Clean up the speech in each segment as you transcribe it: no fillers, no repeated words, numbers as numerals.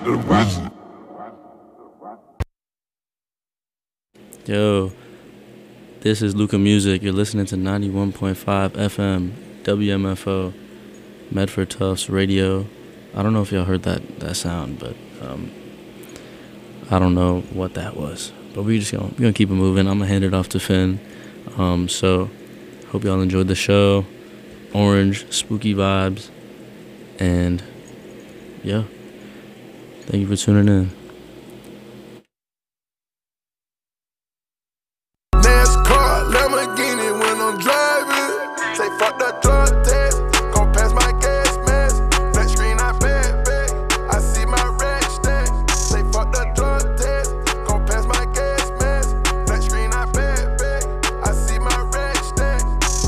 Yo, this is Luca Music. You're listening to 91.5 FM, WMFO, Medford Tufts Radio. I don't know if y'all heard that sound, but I don't know what that was. But we're gonna keep it moving. I'm gonna hand it off to Finn. So hope y'all enjoyed the show. Orange, spooky vibes, and yeah, thank you for tuning in. NASCAR, Lamborghini when I'm driving. Say fuck the drug test, gon' pass my gas mask. Flat screen, I back. I see my rack stack. Say fuck the drug test, gon' pass my gas mask. Flat screen, I back. I see my rack stack.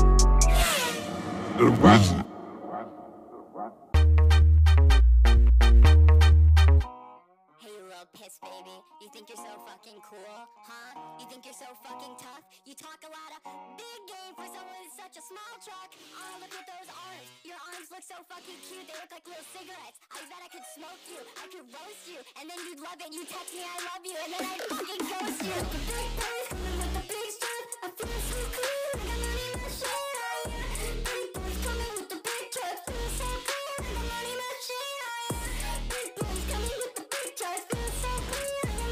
Piss, baby. You think you're so fucking cool, huh? You think you're so fucking tough? You talk a lot of big game for someone with such a small truck. Oh, look at those arms. Your arms look so fucking cute. They look like little cigarettes. I bet I could smoke you. I could roast you. And then you'd love it. You text me I love you. And then I'd fucking ghost you. The big boys coming with the big stuff. I feel so cool. Like I'm money machine. Oh, yeah. Big boys coming with the big truck. Feel so cool. Like I'm money machine. Oh, yeah. Big boys coming with the big truck. Feel so cool.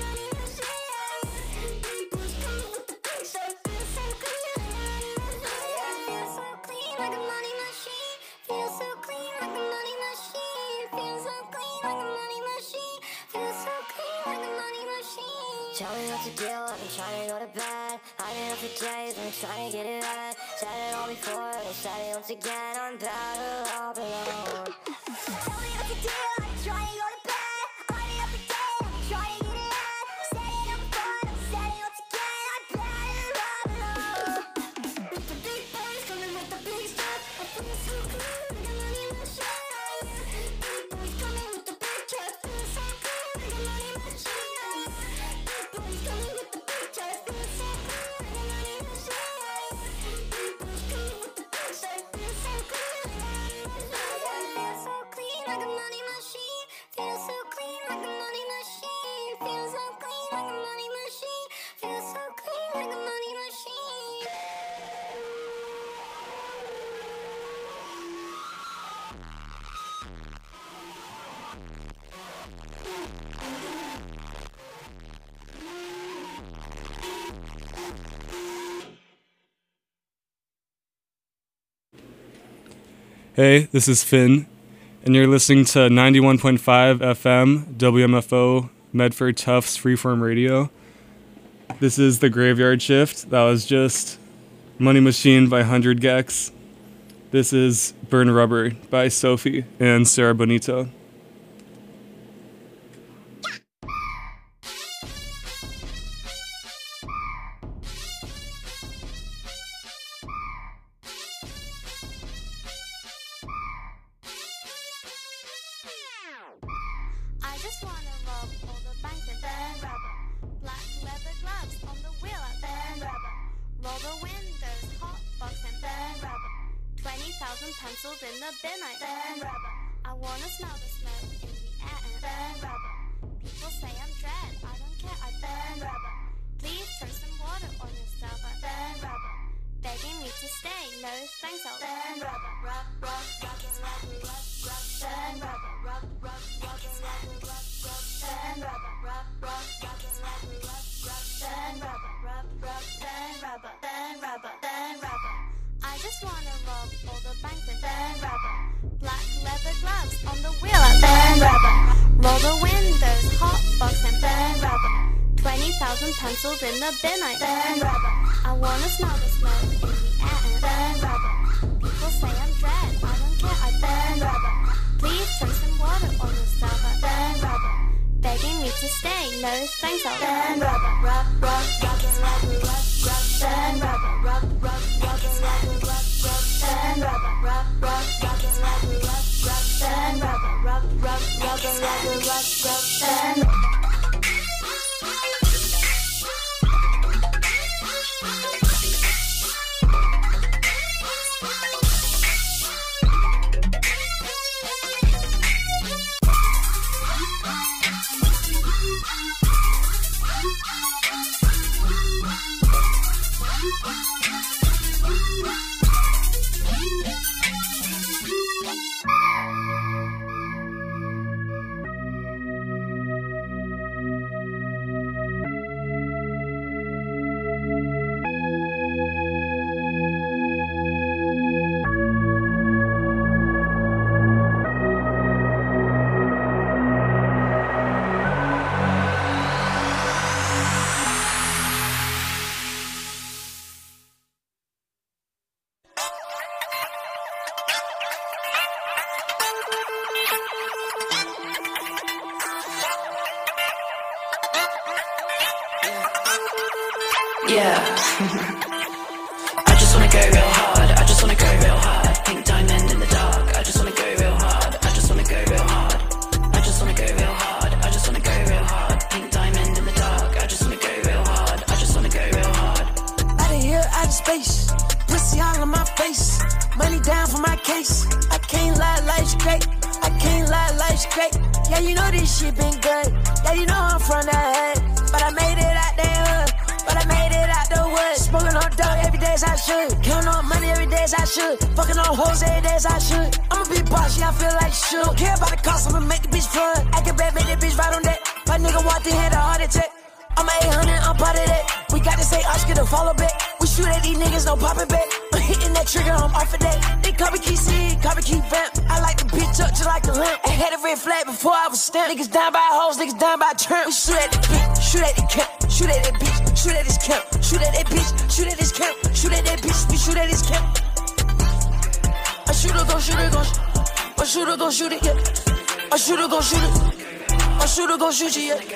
Tell me what to do, I've been trying to go to bed. I've been up for days, I've been trying to get it right. Said it all before, I said it once again. I'm better off alone. Tell me what to do, I've been trying to go to bed. I've been up for days, I've been trying to get it right. Said it all before, I said it once again. I'm better off alone. With the big boys coming with the big stuff. I feel so cool, like I'm money machine. Big boys coming with the big truck. Feel so cool, like I'm money machine. Boys coming with the big truck, feel so cool, like I'm money machine. Big boys coming with the big truck, feel so cool, like I'm money machine. Feel so clean like a money machine. Feel so clean like a money machine. Feel so clean like a money machine. Feel so clean like a money machine. Hey, this is Finn, and you're listening to 91.5 FM, WMFO, Medford Tufts Freeform Radio. This is The Graveyard Shift. That was just Money Machine by 100 Gex. This is Burn Rubber by Sophie and Sarah Bonito. I just wanna rob all the banks and burn rubber. Black leather gloves on the wheel and burn rubber. Roll the windows, hot box and burn rubber. 20,000 pencils in the bin, I burn rubber. I wanna smell the smoke in the air and burn rubber. People say I'm dread, I don't care, I burn rubber. Please turn some water on yourself, I burn rubber. Begging me to stay, no thanks, I'll burn rubber. Rub, rub, rockin' like a rub, rub, burn rubber. Rub, rub, rockin' like a rub, rub, burn rubber. Rub, rub, rockin' like a rub, rub, burn rubber. Rub, rub, burn rubber, burn rubber, burn rubber. I just wanna rob all the banks and burn rubber. Black leather gloves on the wheel and burn rubber. Roll the windows, hot box and burn rubber. 20,000 pencils in the bin, I burn rubber. I wanna smell the smoke in the air and burn rubber. People say I'm dread, I don't care, I burn rubber. Please turn some water on yourself, I burn rubber. Begging me to stay, no thanks, I'll burn rubber. Rub, rub, rockin' like a rub, rub, burn rubber. Rub, rub, rockin' like a rub, rub, burn rubber. Rub, rub, rockin' like a rub, rub, burn rubber. Rub, rub, rockin' like a rub, rub, burn rubber. Yeah. I just wanna go real hard. I just wanna go real hard. Pink diamond in the dark. I just wanna go real hard. I just wanna go real hard. I just wanna go real hard. I just wanna go real hard. Pink diamond in the dark. I just wanna go real hard. I just wanna go real hard. Out of here, out of space. Pussy all on my face. Money down for my case. I can't lie, life's great. I can't lie, life's great. Yeah, you know this shit been good. Yeah, you know I'm from the hood. But I made it out the hood. But I made it out the woods. Smoking on dope every day as I should. Counting on money every day as I should. Fucking on hoes every day as I should. I'm a big boss, yeah, I feel like shit. Don't care about the cost, I'ma make the bitch flood. I can bet, make the bitch right on that. My nigga walked in here, the heart attack. I'm a 800, I'm part of that. We got to say Oscar to follow back. We shoot at these niggas, no popping back. I'm hitting that trigger, I'm off of that. They copy key seed, copy key vamp. I like the bitch up just like a lamp. I had a red flag before I was stamped. Niggas down by hoes, niggas down by turn. We shoot at the bitch, shoot at the camp, shoot at that bitch, shoot at this camp, shoot at that bitch, shoot at this camp, shoot at that bitch, we shoot at this camp. A shooter gon' shoot it, a shooter gon' shoot it, yeah. A shooter gon' shoot it, a shooter gon' shoot you, yeah.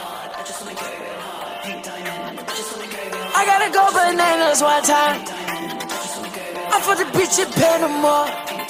I gotta go bananas one time. I fucked the bitch in Panama.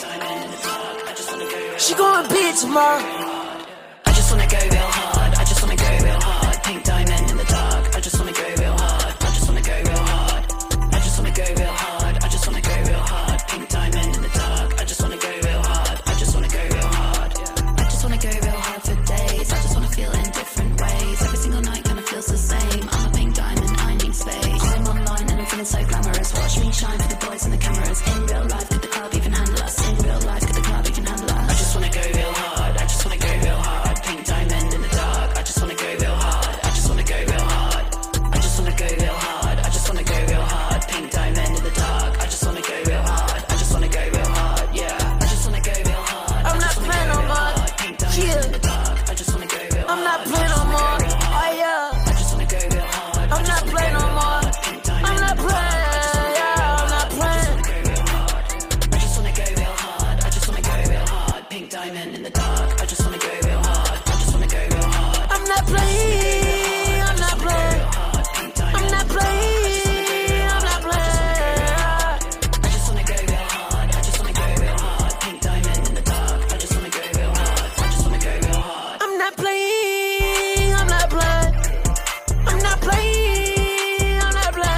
She gon' be it tomorrow. I just wanna go real hard. I just wanna go real hard. Pink diamond in the dark. I just wanna go real hard. I just wanna go real hard. I just wanna go real hard. I just wanna go real hard. Pink diamond in the dark. I just wanna go real hard. I just wanna go real hard. I just wanna go real hard for days. I just wanna feel in different ways. Every single night kinda feels the same. I'm a pink diamond, I need space. I'm online and I'm feeling so glamorous. Watch me shine for the boys and the cameras. In real life, could the club even handle us? In real life, could the club even handle us? I just wanna go real hard. I just wanna go real hard. Pink diamond in the dark. I just wanna go real hard. I just wanna go real hard. I just wanna go real hard. I just wanna go real hard. Pink diamond in the dark. I just wanna go real hard. I just wanna go real hard. Yeah. I just wanna go real hard. I'm not playing no more. Pink diamond in the dark. I just wanna go real hard. I'm not playing no more. Oh yeah. I just wanna go real hard. I'm not playing no more. I'm not playing. Yeah, I'm not playing. I just wanna go real hard. I just wanna go real hard. Pink diamond in the dark. I just wanna go real hard. I just wanna go real hard. I'm not playing. I'm not playing. I'm not playing. I'm not playing. I just wanna go real hard. I just wanna go real hard. Pink diamond in the dark. I just wanna go real hard. I just wanna go real hard. I'm not playing. I'm not playing. I'm not playing. I'm not playing.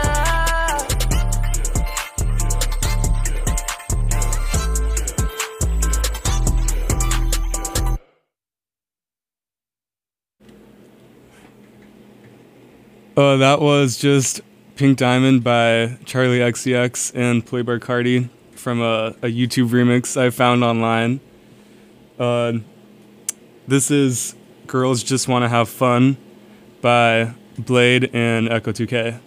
That was just Pink Diamond by Charlie XCX and Playboi Carti from a YouTube remix I found online. This is Girls Just Wanna Have Fun by Blade and Echo 2K.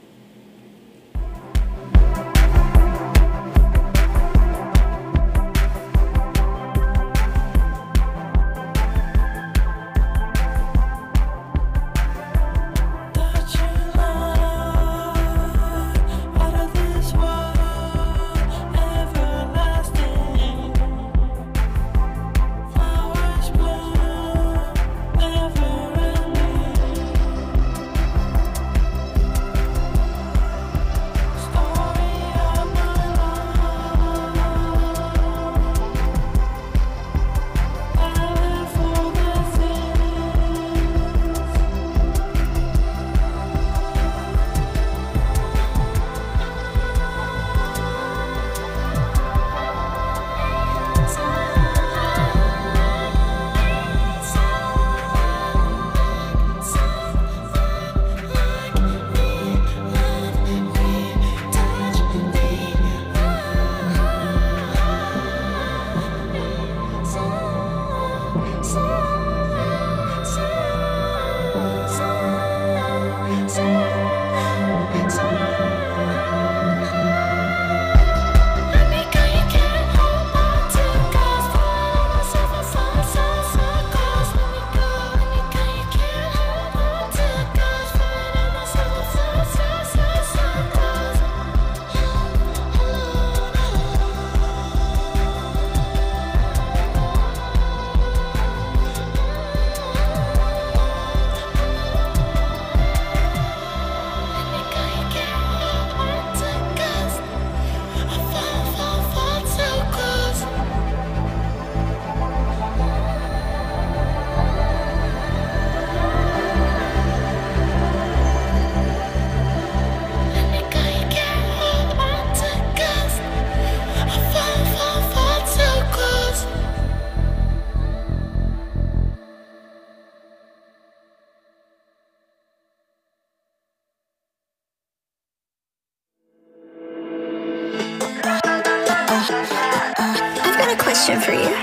shit for you.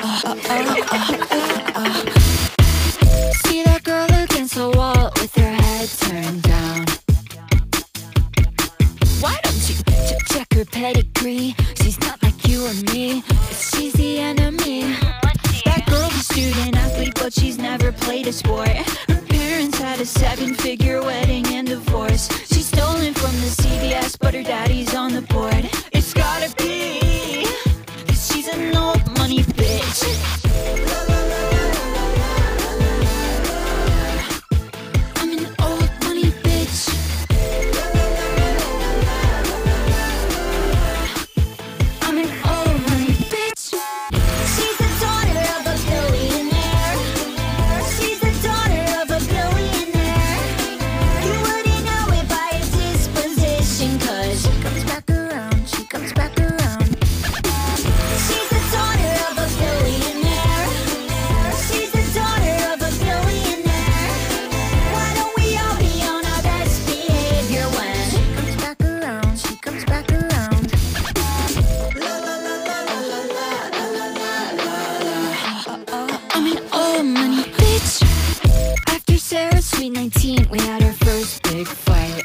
See that girl against the wall with her head turned down. Why don't you check her pedigree? She's not like you or me, she's the enemy. That girl's a student athlete, but she's never played a sport. Her parents had a 7-figure wedding and divorce. She's stolen from the CVS, but her daddy's on the board. It's gotta be, 'cause she's an old money bitch. I'm an old money bitch. I'm an old money bitch. She's the daughter of a billionaire. She's the daughter of a billionaire. You wouldn't know it by her disposition, 'cause she comes back around, she comes back around. She's the daughter of a billionaire. She's the daughter of a billionaire. Why don't we all be on our best behavior when she comes back around, she comes back around. I'm an old money bitch. After Sarah's sweet 19, we had our first big fight.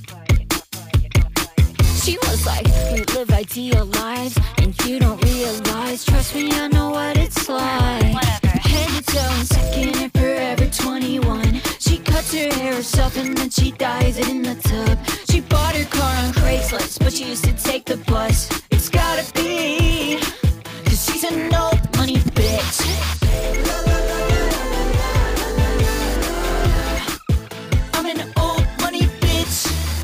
She was like, we live ideal lives, and you don't realize. Trust me, I know what it's like. Head to toe in second and forever 21. She cuts her hair herself and then she dyes it in the tub. She bought her car on Craigslist, but she used to take the bus. It's gotta be, 'cause she's an old money bitch. I'm an old money bitch.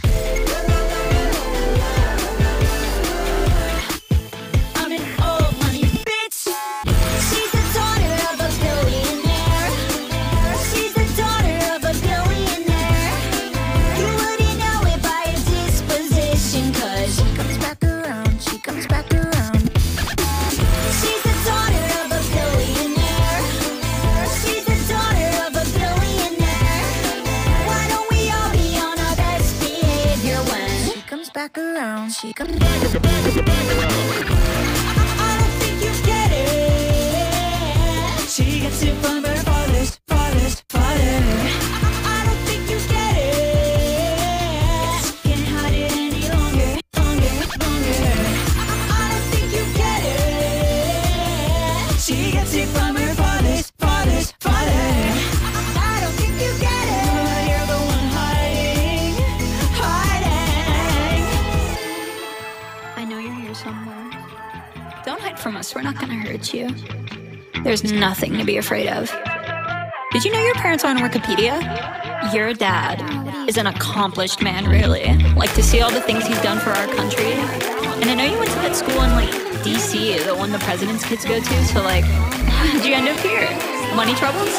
I'm an old money bitch. She's the daughter of a billionaire. She's the daughter of a billionaire. You wouldn't know it by her disposition, 'cause she comes back around, she comes back around. She's the daughter of a billionaire. She's the daughter of a billionaire. Why don't we all be on our best behavior when she comes back around, she comes back around. I don't think you get it. She gets it from her father's father. I don't think you get it. She can't hide it any longer. I don't think you get it. She gets it from her father's father. I don't think you get it. You're the one hiding. I know you're here somewhere. Don't hide from us, we're not gonna hurt you. There's nothing to be afraid of. Did you know your parents are on Wikipedia? Your dad is an accomplished man, really. Like, to see all the things he's done for our country. And I know you went to that school in, like, DC, the one the president's kids go to, so, like, how'd you end up here? Money troubles?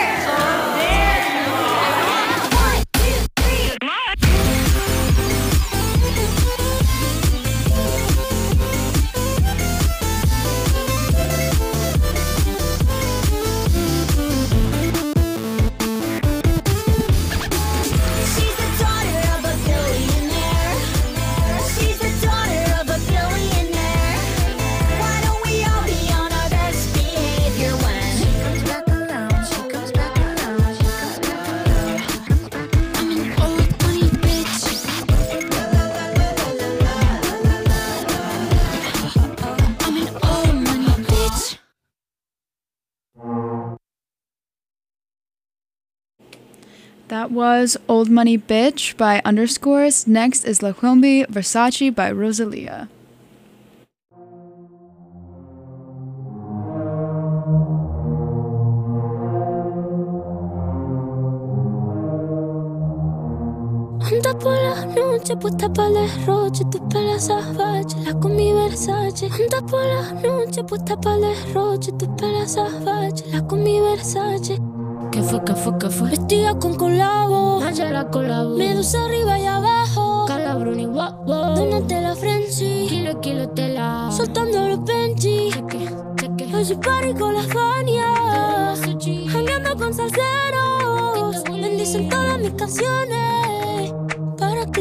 She's the daughter of a billionaire. She's the daughter of a billionaire. Why don't we all be on our best behavior when she comes back around, she comes back around, she comes back around, she comes back around. I'm an old money bitch. I'm an old money bitch. That was Old Money Bitch by Underscores. Next is La Combi Versace by Rosalia. Anda por la noche, puesta para el derroche, tu pelo salvaje, la combi Versace. Anda por la noche, puesta para el derroche, tu pelo salvaje, la combi Versace. ¿Qué fue? Vestida con colabo, la colabo. Medusa arriba y abajo, Calabruni, wow. Donate la frenzy, kilo tela. Soltando los Benji, cheque. Hoy soy party con las Fania, jangueando con salseros. Bendicen todas mis canciones, para que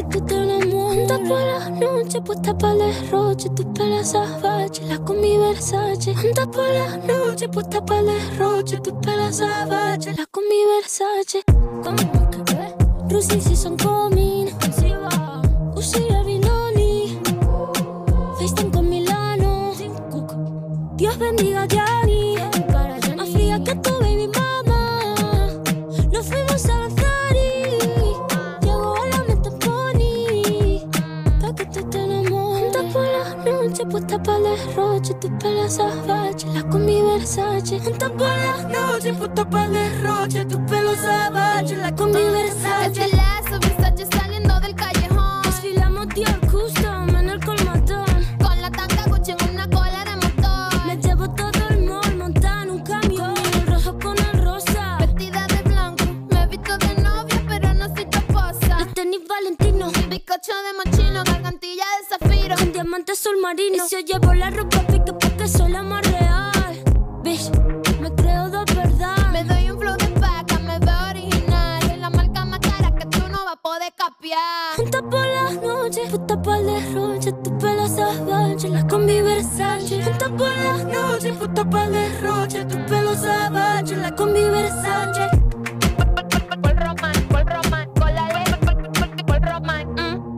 tú te enamoras. Juntas por la noche, puesta para el derroche. Tus pelas salvajes, la con mi Versace. Juntas por la noche, puesta para el derroche. Tus pelas salvajes, la con mi Versace. Como que ve, Rusi si son coming. Uzi Avinoni, FaceTime con Milano. Dios bendiga a Gianni. Más fría que tu baby mama. Nos fuimos a Zari. Llegó a la meta Pony. Pa' que tú te enamoras. Juntas por la noche, puesta para el derroche. Tus pelas salvajes, la con mi Versace. Juntas por la noche, puesta para el derroche. Tus pelos salvajes, la con mi Versace. Este lazo, Versace saliendo del callejón. Desfilamos Dior Custom en el colmatón. Con la tanga Gucci en una cola de motor. Me llevo todo el mall, montada en un camión. El rojo con el rosa. Vestida de blanco, me he visto de novia, pero no soy tu esposa. Los tenis Valentino, Bizcocho de mochino, gargantilla de zafiro. con diamantes azul marino. Y si yo llevo la ropa pique porque soy la más real. Bitch, me creo de verdad. Me doy un flow de paca, me veo original. Soy la marca más cara que tú no vas a poder capiar. Juntas por las noches, puesta para el derroche. Tus pelos salvajes, la con mi Versace. Juntas por las noches, puesta para el derroche. Tus pelos salvajes, la con mi Versace. Por Roman, con la ley, por Roman.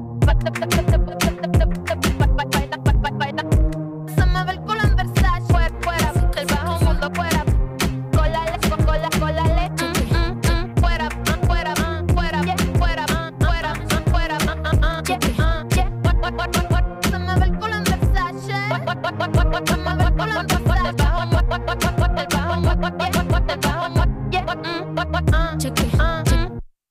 Se me ve el culo en Versace, fuera, del bajo mundo, fuera. Con la leche, fuera, fuera, fuera, fuera, se me ve el culo en Versace. Se me ve el culo en Versace. Check it.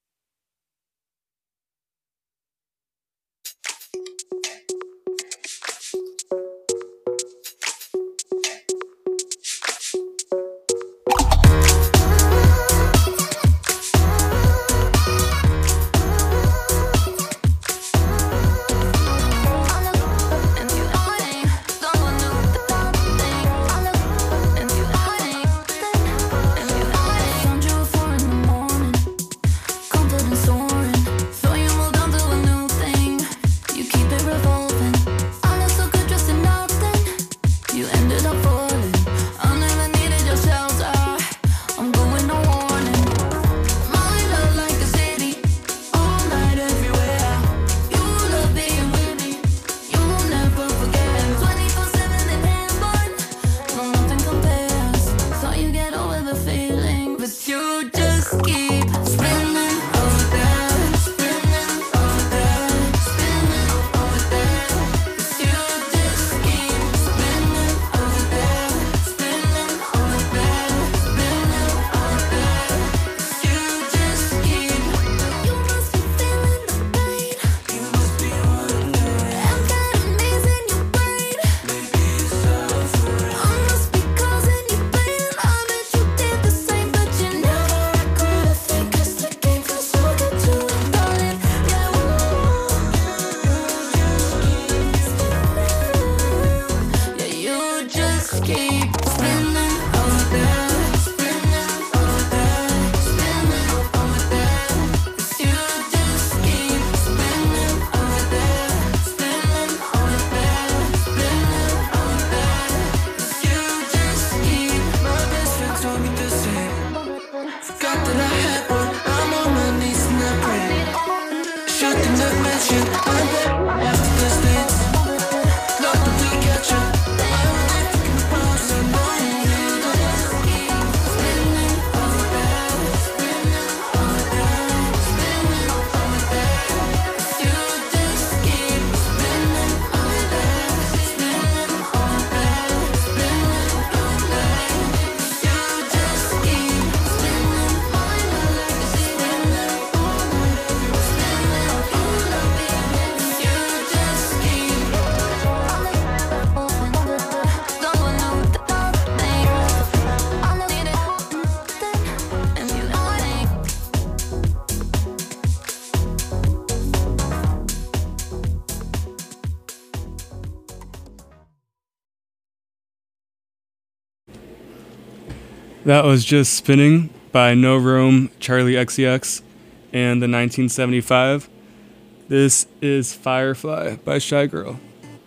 That was Just Spinning by No Rome, Charlie XCX, and the 1975. This is Firefly by Shy Girl.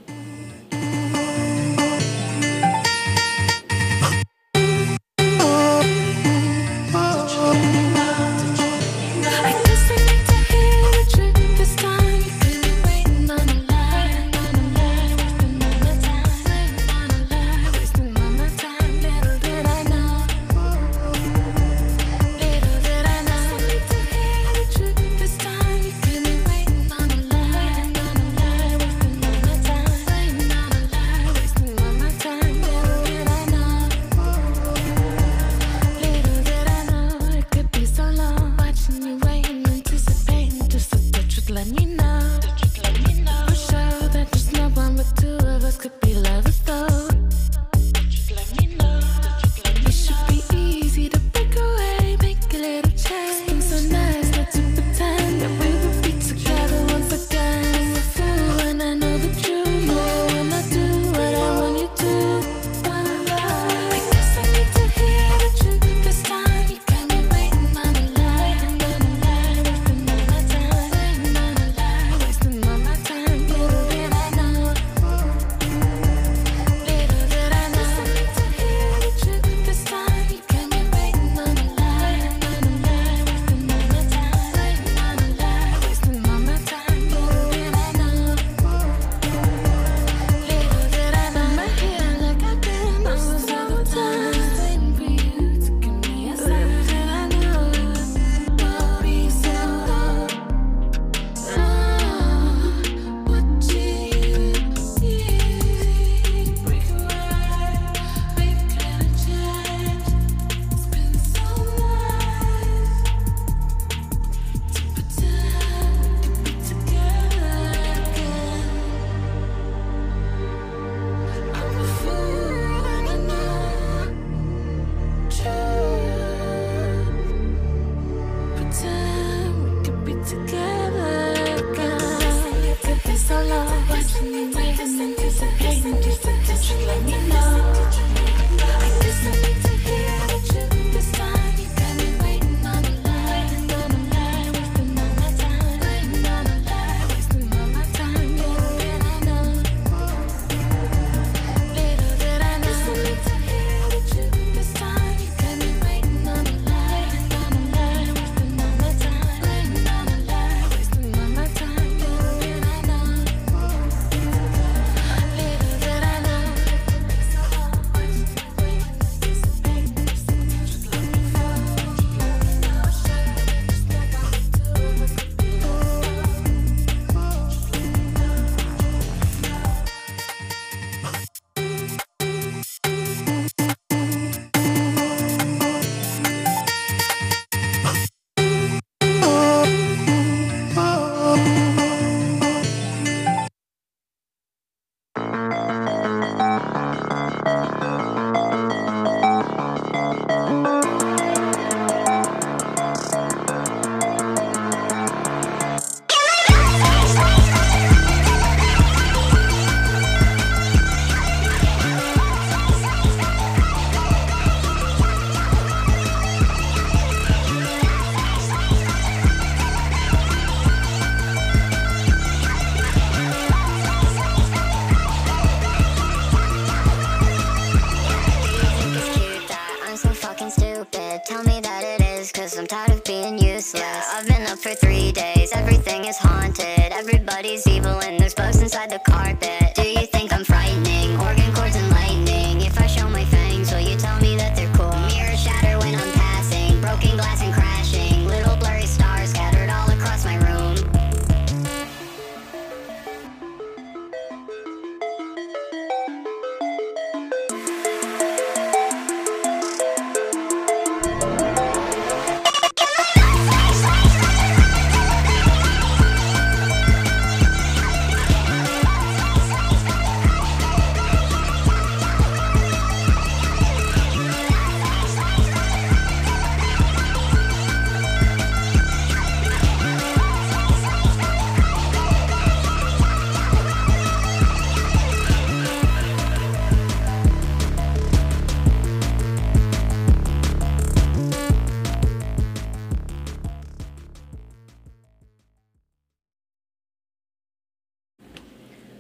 Everybody's evil and there's bugs inside the carpet. Do you think I'm frightening? Organ cords and lightning. If I show my fangs, will you tell me that they're cool? Mirrors shatter when I'm passing. Broken glass and crashing. Little blurry stars scattered all across my room.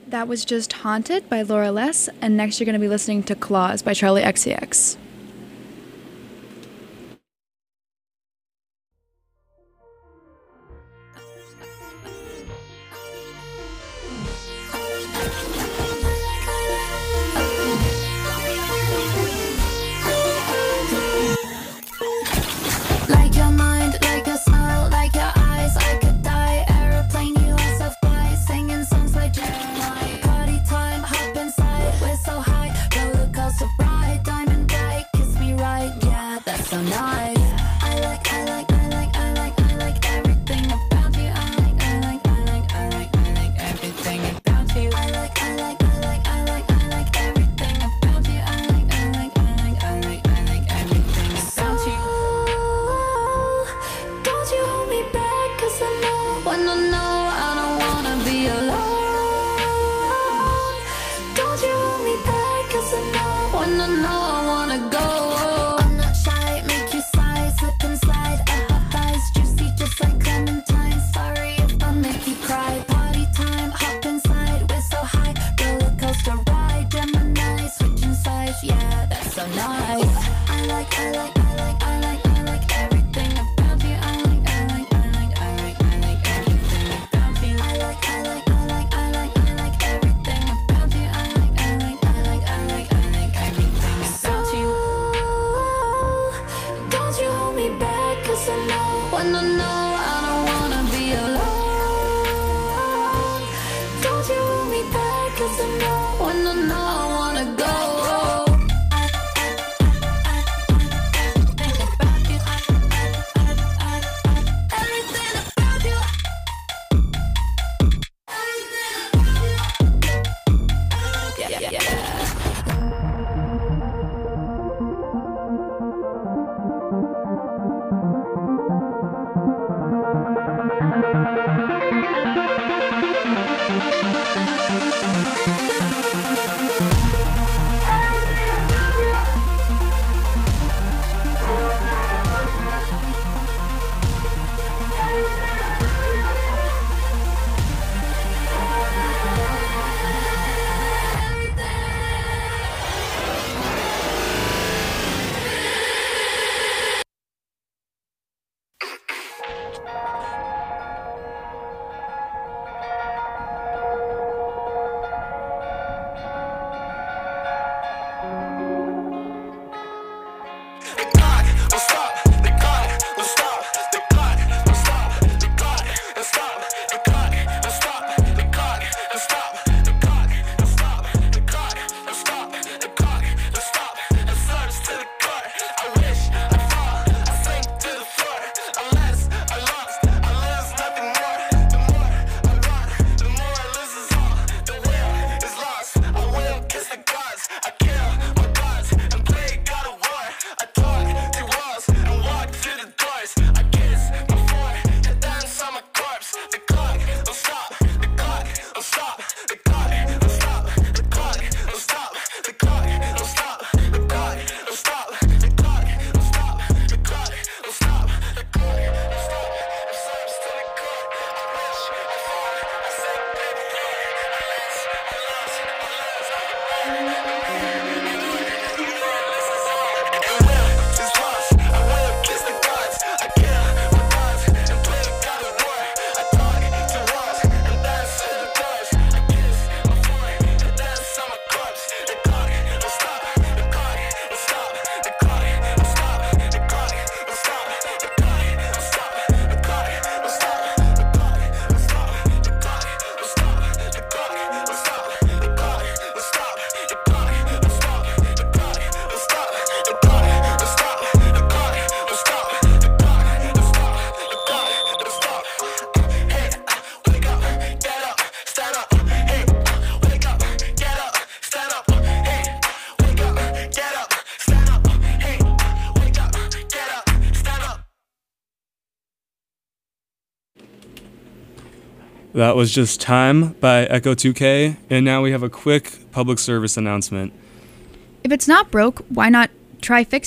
That was just Haunted by Laura Les, and next you're going to be listening to Claws by Charlie XCX. Like your mind, like your smile, like your eyes, I could die. Aeroplane, US of fly, singing songs like Jeremiah. Party time, hop inside, we're so high. Roller coaster ride, diamond bright, kiss me right, yeah, that's so nice. I like everything about you. I like everything about you. I like everything about you. I like everything about you. Don't you hold me back, 'cause I know when I know I don't wanna be alone. Don't you hold me back, 'cause I know when I know I wanna go. I'm not shy, make you sigh, slip and slide. I have thighs juicy just like clementine. Sorry if I make you cry. Party time, hop inside, we're so high. Roller coaster ride, Gemini, switching sides, yeah, that's so nice. I like everything about you. I like everything about you. I like everything about you. I like everything about you. Don't you hold me back, 'cause I know when I know I don't wanna be alone. Don't you hold me back, 'cause I know when I know I wanna go. That was just Time by Echo 2K, and now we have a quick public service announcement. If it's not broke, why not try fixing it?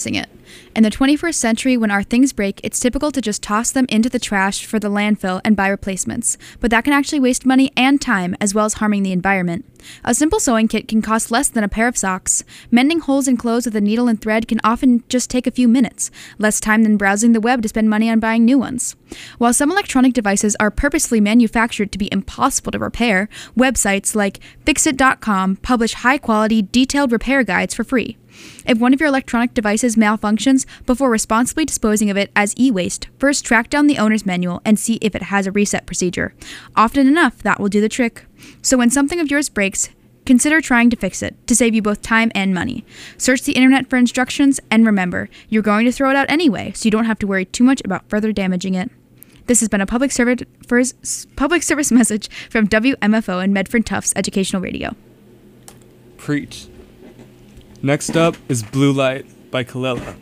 In the 21st century, when our things break, it's typical to just toss them into the trash for the landfill and buy replacements. But that can actually waste money and time, as well as harming the environment. A simple sewing kit can cost less than a pair of socks. Mending holes in clothes with a needle and thread can often just take a few minutes, less time than browsing the web to spend money on buying new ones. While some electronic devices are purposely manufactured to be impossible to repair, websites like Fixit.com publish high-quality, detailed repair guides for free. If one of your electronic devices malfunctions, before responsibly disposing of it as e-waste, first track down the owner's manual and see if it has a reset procedure. Often enough, that will do the trick. So when something of yours breaks, consider trying to fix it, to save you both time and money. Search the internet for instructions, and remember, you're going to throw it out anyway, so you don't have to worry too much about further damaging it. This has been a public service message from WMFO and Medford Tufts Educational Radio. Preach. Next up is Blue Light by Kalela.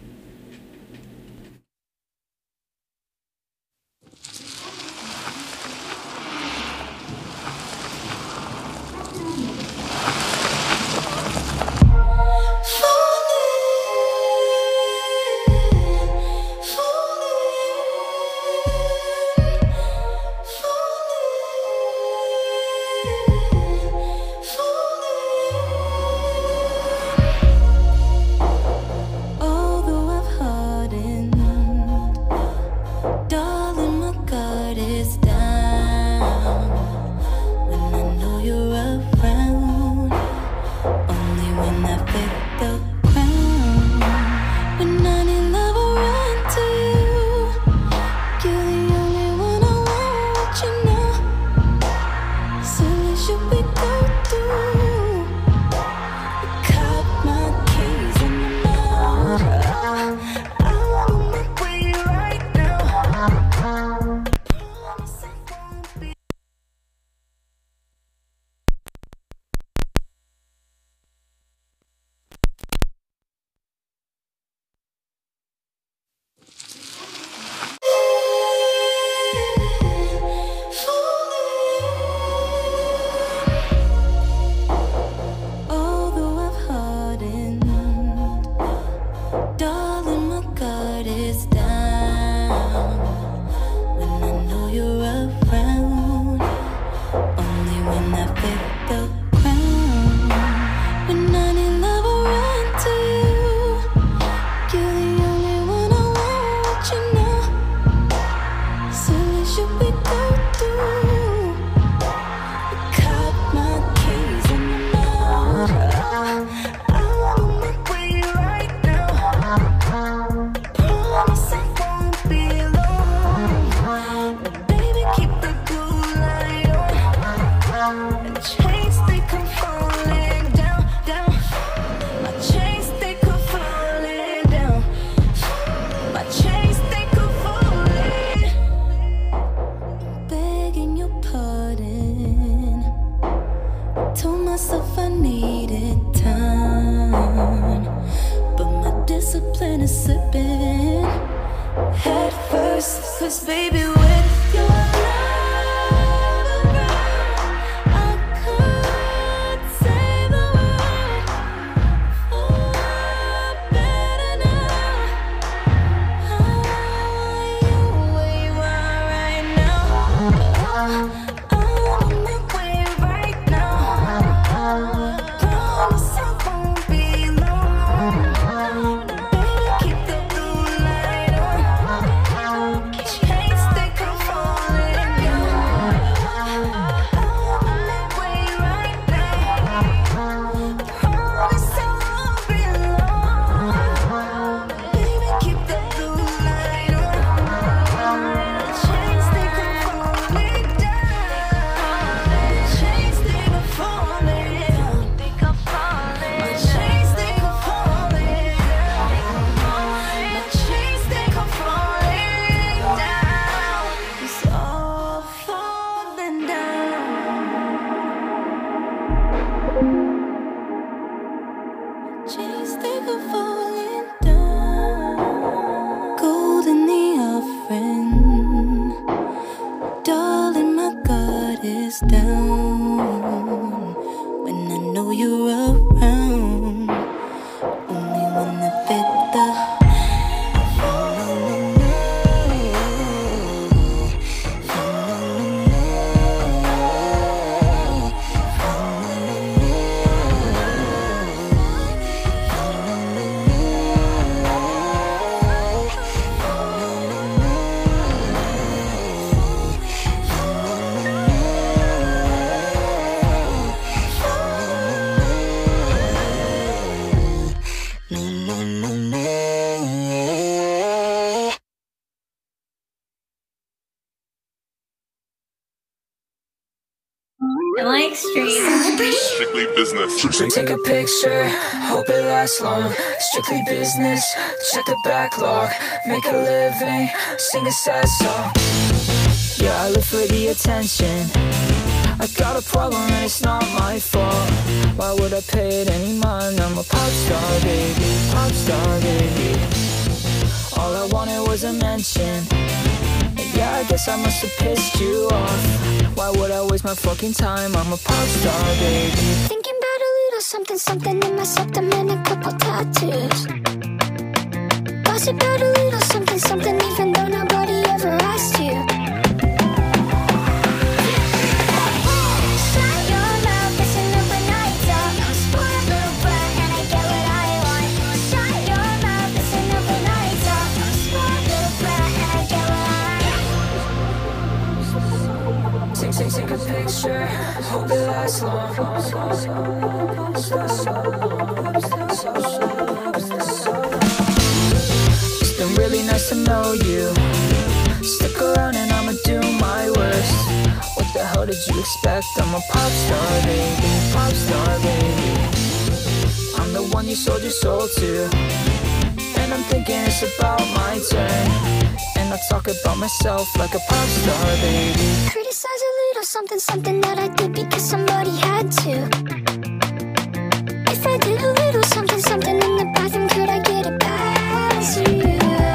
like street. Strictly business. Take a picture, hope it lasts long. Strictly business, check the backlog. Make a living, sing a sad song. Yeah, I live for the attention. I got a problem and it's not my fault. Why would I pay it any mind? I'm a pop star, baby, pop star, baby. All I wanted was a mention. And yeah, I guess I must have pissed you off. Why would I waste my fucking time? I'm a pop star, baby. Thinking about a little something, something in my septum and a couple tattoos. Gossip about a little something, something, even though nobody ever asked you. Shut your mouth, listen up when I talk. I'm a spoiled little brat and I get what I want. Shut your mouth, listen up when I talk. I'm a spoiled little brat and I get what I want. Take a picture, hope it lasts long. It's been really nice to know you. Stick around and I'ma do my worst. What the hell did you expect? I'm a pop star, baby, pop star, baby. I'm the one you sold your soul to. And I'm thinking it's about my turn. And I talk about myself like a pop star, baby. Criticize a little something, something that I did because somebody had to. If I did a little something, something in the bathroom, could I get it past you?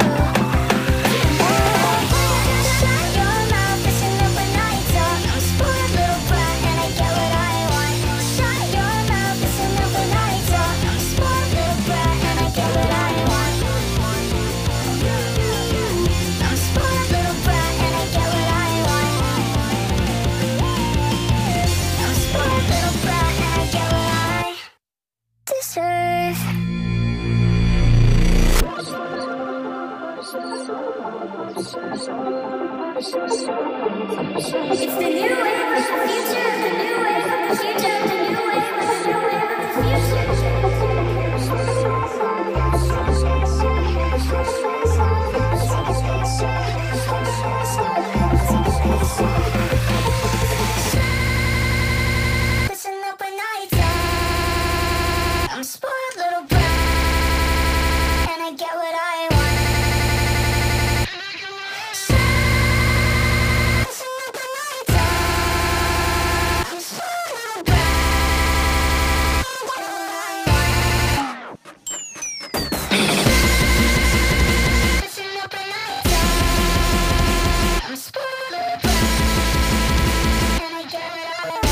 Shut your mouth, listen up when I talk. I'm a spoiled little brat and I get what I want. Shut your mouth, listen up when I talk. I'm a spoiled little brat and I get what I want. I'm a spoiled little brat and I get what I want. I'm a spoiled little brat and I get what I deserve. It's the new wave of the future, the new wave of the future, the new wave of the new wave of the future. Listen up when I talk. I'm a spoiled little brat, and I get what I want. Listen up when I talk. I'm a spoiled little brat, and I get what I want. Listen up when I talk. I'm a spoiled little brat, and I get what I want.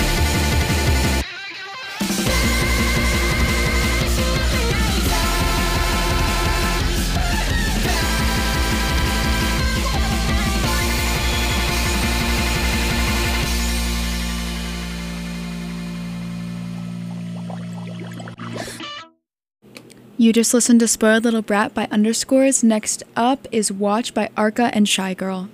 You just listened to Spoiled Little Brat by Underscores. Next up is Watch by Arca and Shy Girl.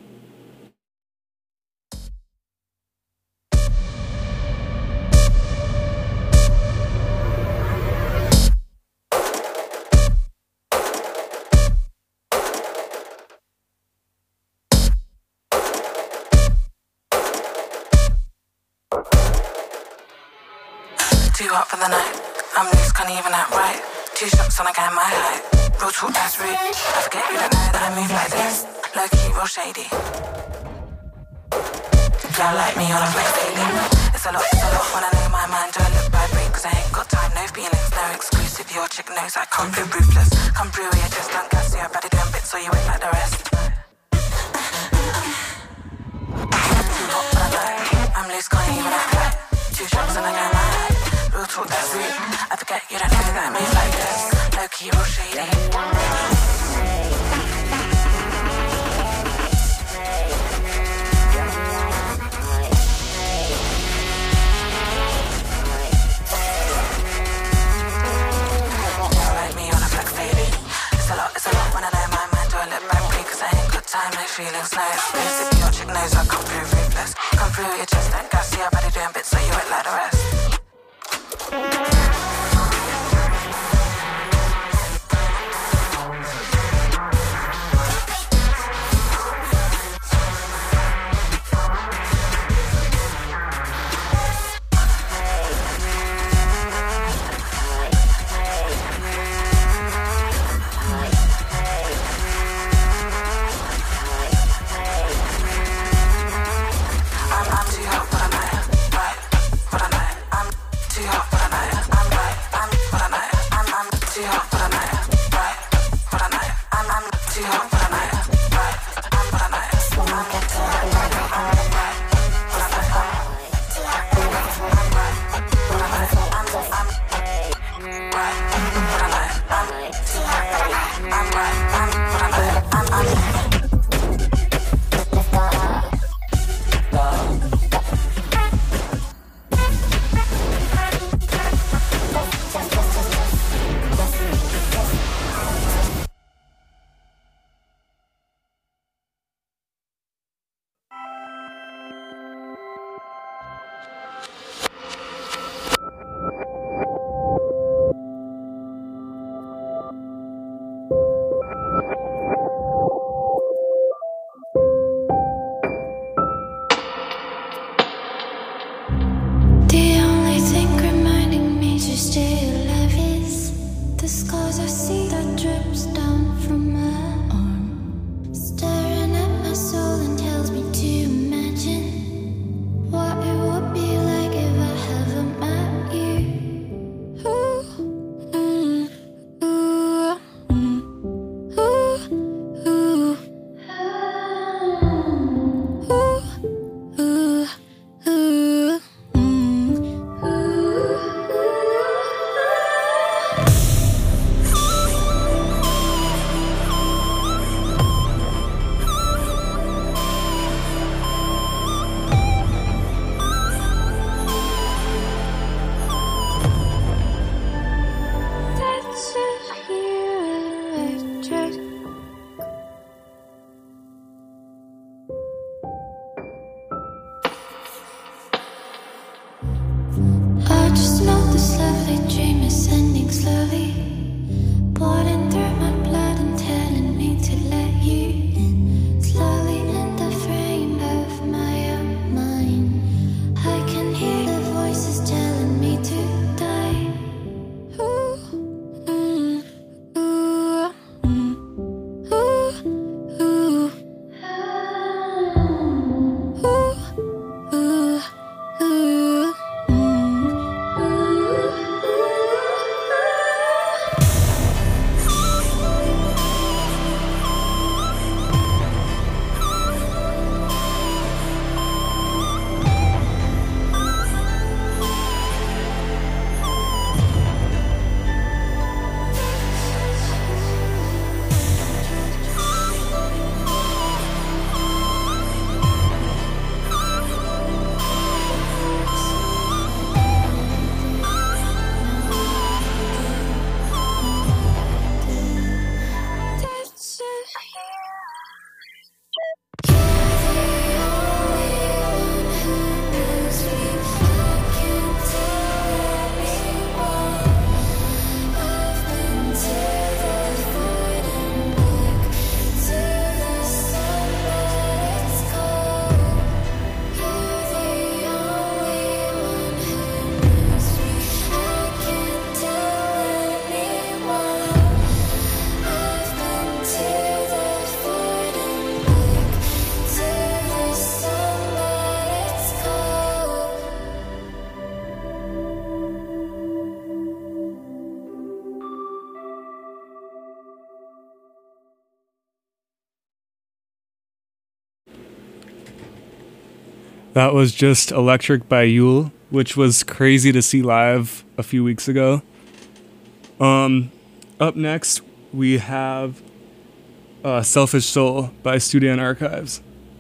Too hot for the night. I'm loose, can't even act right. 2 shots and I got my height. Real talk, that's rude. I forget you don't know that I move like this. Low key, real shady. Y'all like me on a flex daily. It's a lot when I know my mind. Do I look bad, babe? Cause I ain't got time, no feelings, no exclusive. Your chick knows I come through ruthless. Come through with your chest on gas, yeah, body doing bits so you ain't like the rest. Too hot for the night. I'm loose, can't even act right. 2 shots and I got my height. Real talk, that's rude. I forget you don't know that I move like this. Low key, real shady. Like me on a flex daily. It's a lot when I know my mind. Do I look bad, babe? Cause I ain't got time, no feelings, no exclusive. Your chick knows I come through ruthless. Come through with your chest and gas, yeah, body doing bits so you ain't like the rest. slowly, dream ascending slowly, pouring through my blood and telling me to let you in. Slowly in the frame of my own mind, I can hear the voices telling me to die. Ooh, ooh, ooh, ooh, ooh. That was just Electric by Yule, which was crazy to see live a few weeks ago. Up next, we have Selfish Soul by Studian Archives.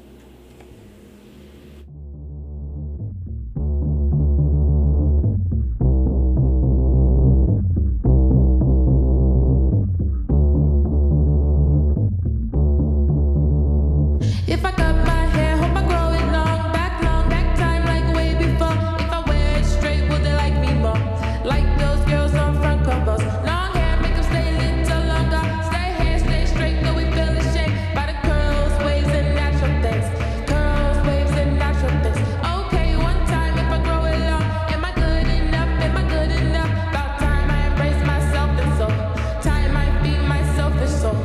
If I cut my hair, hope I grow it long, back time like way before. If I wear it straight, will they like me more? Like those girls on front covers. Long hair, make them stay little longer. Stay hair, stay straight, though we feel ashamed by the curls, waves, and natural things. Curls, waves, and natural things. Okay, one time if I grow it long, am I good enough? Am I good enough? About time I embrace myself and soul. Time I feed my selfish soul.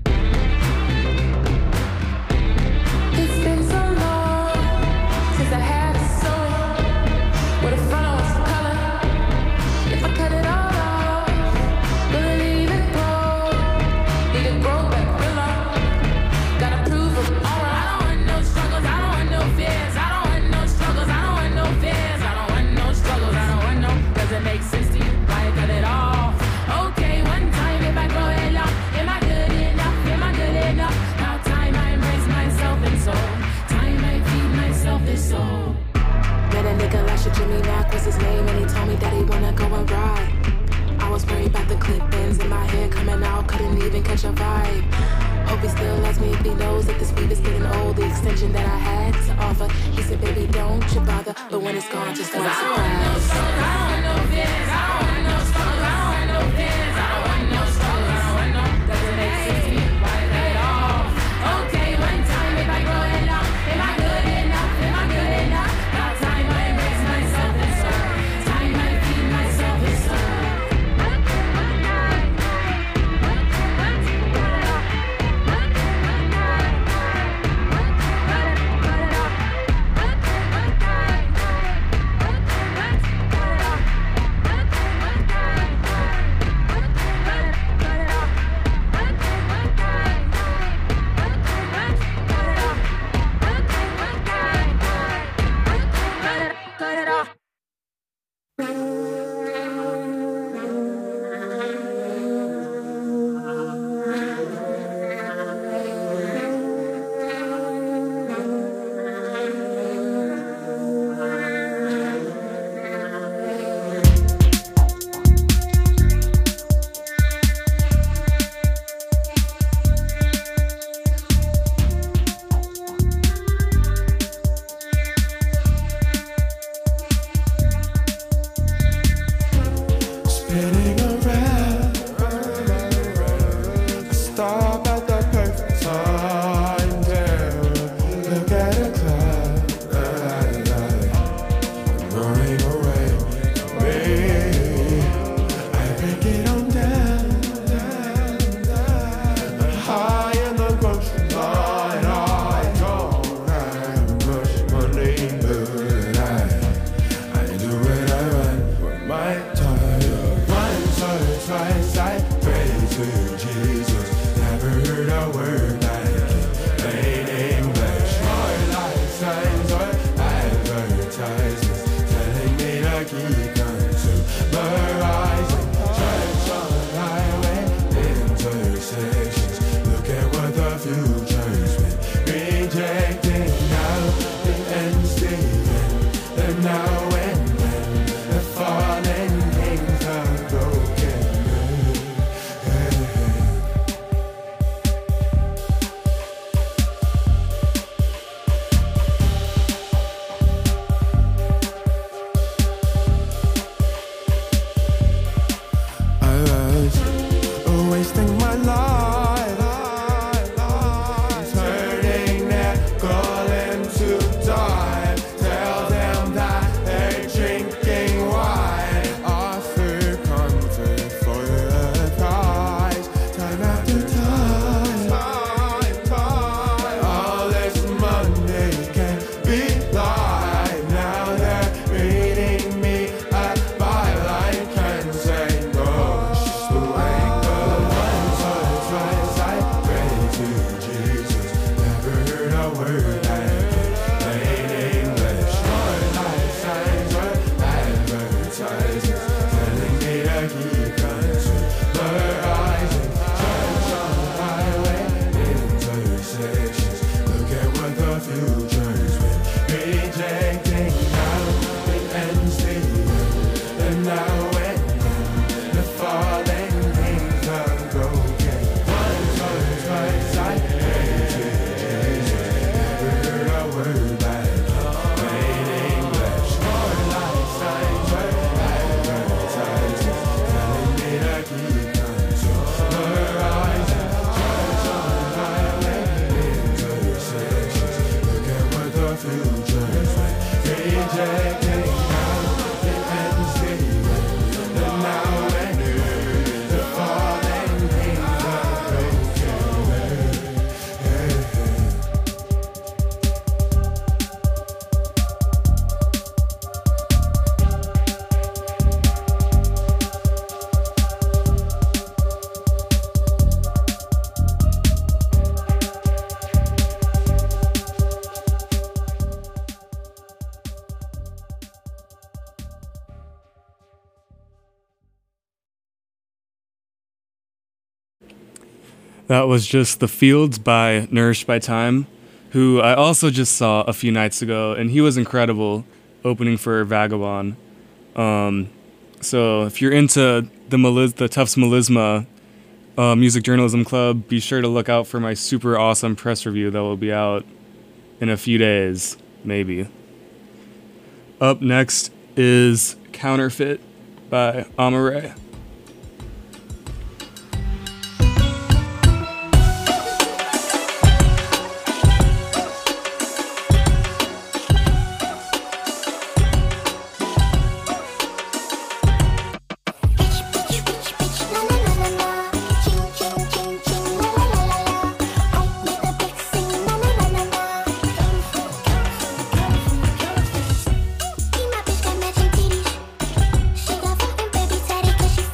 It's been so long since I had a soul with a front on some color. If I cut it all off, will it even grow? Need to grow back real long. Gotta prove them all wrong. I don't want no struggles, I don't want no fears. I don't want no struggles, I don't want no fears. I don't want no struggles, I don't want no. Does it make sense to you? Why cut it off? Okay, one time if I grow it long, am I good enough? Am I good enough? Now time I embrace myself and soul. Time I feed myself and soul. Met a nigga last year, Jimmy Mack was his name, and he told me that he wanna go and ride. I was worried about the clip ends in my hair coming out, couldn't even catch a vibe. Hope he still loves me if he knows that this weed is getting old. The extension that I had to offer, he said, baby, don't you bother. But when it's gone, just one surprise. I don't want no fears, I don't want no struggles, I don't want no fears, I don't want no struggles, I don't want no. Does it make sense to you? Why cut it off? Okay, one time if I grow it long, am I good enough? Am I good enough? Now time I embrace myself and soul. Time I feed myself and soul. rejecting now. The end's the end. The now and then. The fallen kings are broken. Wasting my life, turning their goal into dime. Tell them that they're drinking wine. Offer comfort for a price. Time after time. All this money can be lied. Now they're reading me a byline. Can't say no. It's just the way it goes. I pray to Jesus, never heard a word like plain English. Life signs or advertisements telling me to keep consumerizing. Church on highway intersections. Look at what the future's been rejecting now. It ends the end, the now and then. The fallen kings are broken. I pray to Jesus, never heard a word like plain English. Life signs or advertisements telling me to keep consumerizing. Church on highway intersections. Look at what the future's rejecting now. It ends the end, the now and then. The fallen kings are broken. That was just The Fields by Nourished by Time, who I also just saw a few nights ago, and he was incredible opening for Vagabond. So if you're into the Tufts Melisma Music Journalism Club, be sure to look out for my super awesome press review that will be out in a few days, maybe. Up next is Counterfeit by Amare. Chega forte, baby, sério que she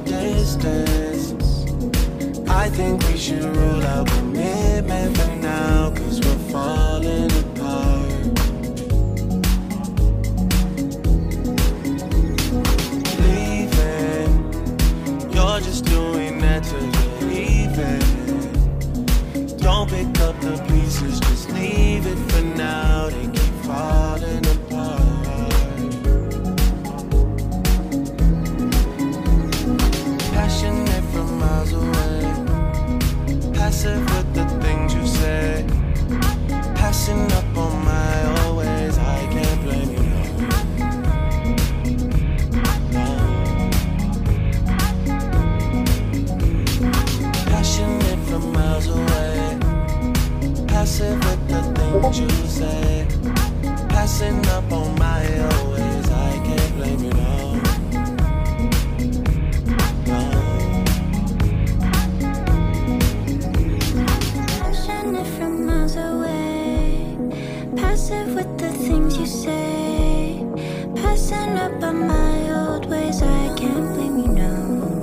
distance. I think we should rule out commitment for now, 'cause we're falling apart. Leaving, you're just doing that to get even. Don't pick up the pieces, just leave it for now. They keep falling apart. Passionate from miles away, passive with the things you say, passing up on my always. I can't blame you, no. Passionate from miles away, passive with the things you say, passing up on my always. I can't blame you, no. Passionate from miles away, passive with the things you say, passing up on my old ways. I can't blame you, no.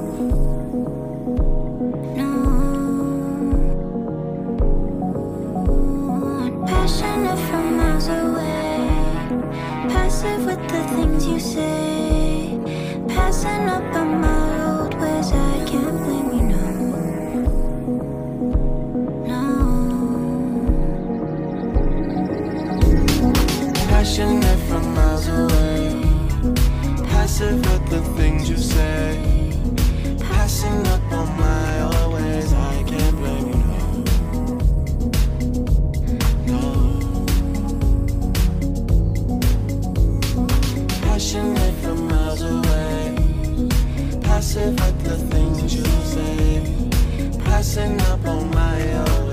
Passionate from miles away, passive with the things you say, passing up on my old ways. I can't blame you, no. Passionate from miles away, passive with the things you say, passing up on my always. I can't blame you, no. Passionate from miles away, passive with the things you say, passing up on my own.